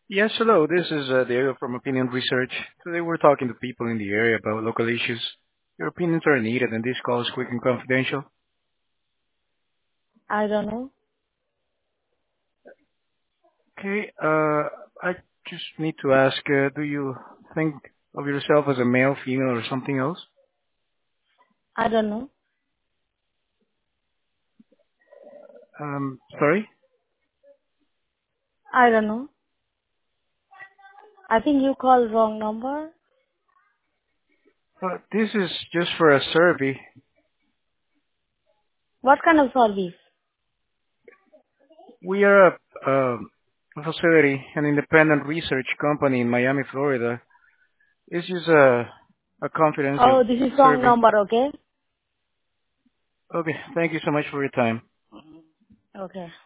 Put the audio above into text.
Yes, hello. This is Diego from Opinion Research. Today we're talking to people in the area about local issues. Your opinions are needed, and this call is quick and confidential. I don't know. Okay, I just need to ask, do you think of yourself as a male, female, or something else? I don't know. Sorry? I don't know. I think you called wrong number. This is just for a survey. What kind of service? We are a facility, an independent research company in Miami, Florida. It's just a confidential Oh, this is wrong survey. number, okay? Okay, thank you so much for your time. Okay.